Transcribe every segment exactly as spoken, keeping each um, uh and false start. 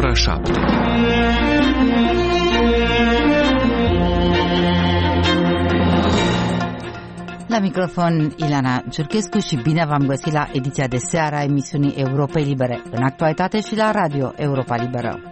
Ora șapte. La microfon Ileana Ciurchescu și bine v-am găsit la ediția de seară a emisiunii Europei Libere, în actualitate și la Radio Europa Liberă.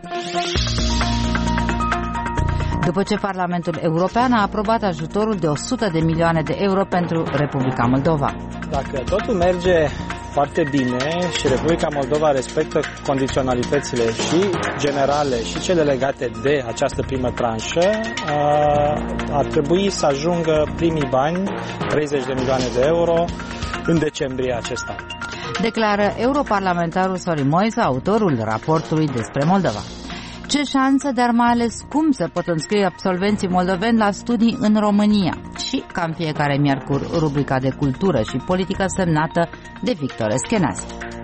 După ce Parlamentul European a aprobat ajutorul de o sută de milioane de euro pentru Republica Moldova. Dacă totul merge foarte bine și Republica Moldova respectă condiționalitățile și generale și cele legate de această primă tranșă, ar trebui să ajungă primii bani, treizeci de milioane de euro, în decembrie acesta. Declară europarlamentarul Sorin Moise, autorul raportului despre Moldova. Ce șanse, dar mai ales cum se pot înscrie absolvenții moldoveni la studii în România? Și, ca în fiecare miercuri, rubrica de cultură și politică semnată de Victor Eschenazi.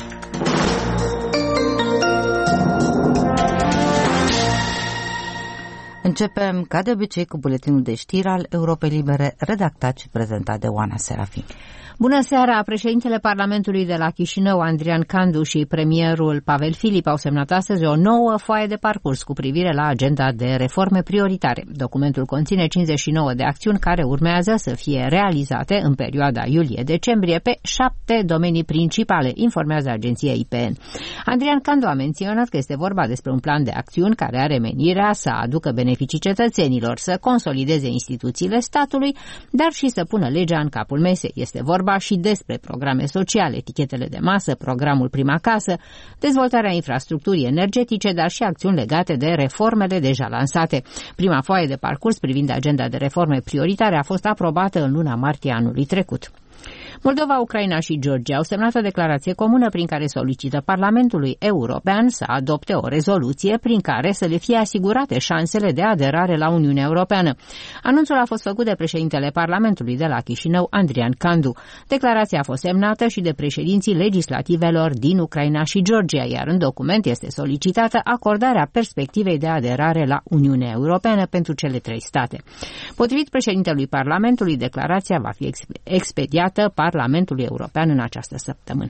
Începem, ca de obicei, cu buletinul de știri al Europei Libere, redactat și prezentat de Oana Serafin. Bună seara! Președintele Parlamentului de la Chișinău, Andrian Candu, și premierul Pavel Filip au semnat astăzi o nouă foaie de parcurs cu privire la agenda de reforme prioritare. Documentul conține cincizeci și nouă de acțiuni care urmează să fie realizate în perioada iulie-decembrie pe șapte domenii principale, informează agenția I P N. Andrian Candu a menționat că este vorba despre un plan de acțiuni care are menirea să aducă beneficii cetățenilor, să consolideze instituțiile statului, dar și să pună legea în capul mesei. Este vorba și despre programe sociale, etichetele de masă, programul Prima Casă, dezvoltarea infrastructurii energetice, dar și acțiuni legate de reformele deja lansate. Prima foaie de parcurs privind agenda de reforme prioritare a fost aprobată în luna martie anului trecut. Moldova, Ucraina și Georgia au semnat o declarație comună prin care solicită Parlamentului European să adopte o rezoluție prin care să le fie asigurate șansele de aderare la Uniunea Europeană. Anunțul a fost făcut de președintele Parlamentului de la Chișinău, Andrian Candu. Declarația a fost semnată și de președinții legislativelor din Ucraina și Georgia, iar în document este solicitată acordarea perspectivei de aderare la Uniunea Europeană pentru cele trei state. Potrivit președintelui Parlamentului, declarația va fi expediată Parlamentului European în această săptămână.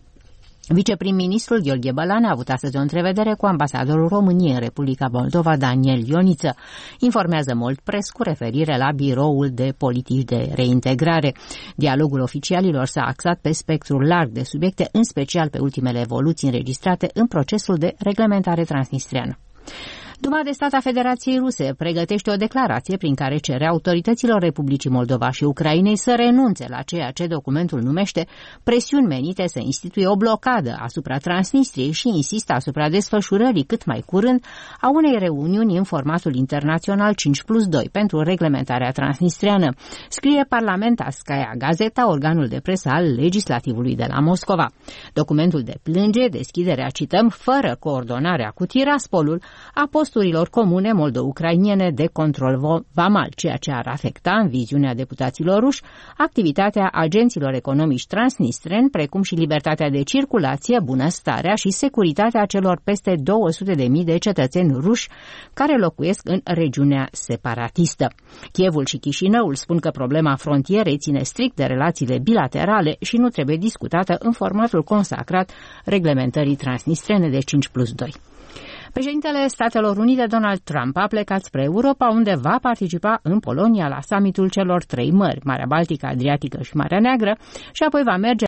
Viceprim-ministrul Gheorghe Bălan a avut astăzi o întrevedere cu ambasadorul României în Republica Moldova, Daniel Ioniță. Informează Moldpress cu referire la biroul de politici de reintegrare. Dialogul oficialilor s-a axat pe spectrul larg de subiecte, în special pe ultimele evoluții înregistrate în procesul de reglementare transnistreană. Duma de Stat a Federației Ruse pregătește o declarație prin care cere autorităților Republicii Moldova și Ucrainei să renunțe la ceea ce documentul numește presiuni menite să instituie o blocadă asupra Transnistriei și insistă asupra desfășurării cât mai curând a unei reuniuni în formatul internațional cinci plus doi pentru reglementarea transnistreană, scrie Parlamentarskaya Gazeta, organul de presă al legislativului de la Moscova. Documentul deplânge deschiderea, cităm, fără coordonarea cu Tiraspolul, a posturilor comune moldo-ucrainiene de control vamal, ceea ce ar afecta, în viziunea deputaților ruși, activitatea agenților economici transnistreni, precum și libertatea de circulație, bunăstarea și securitatea celor peste două sute de mii de cetățeni ruși care locuiesc în regiunea separatistă. Kievul și Chișinăul spun că problema frontierei ține strict de relațiile bilaterale și nu trebuie discutată în formatul consacrat reglementării transnistrene de cinci plus doi. Președintele Statelor Unite, Donald Trump, a plecat spre Europa, unde va participa în Polonia la summitul celor trei mări, Marea Baltică, Adriatică și Marea Neagră, și apoi va merge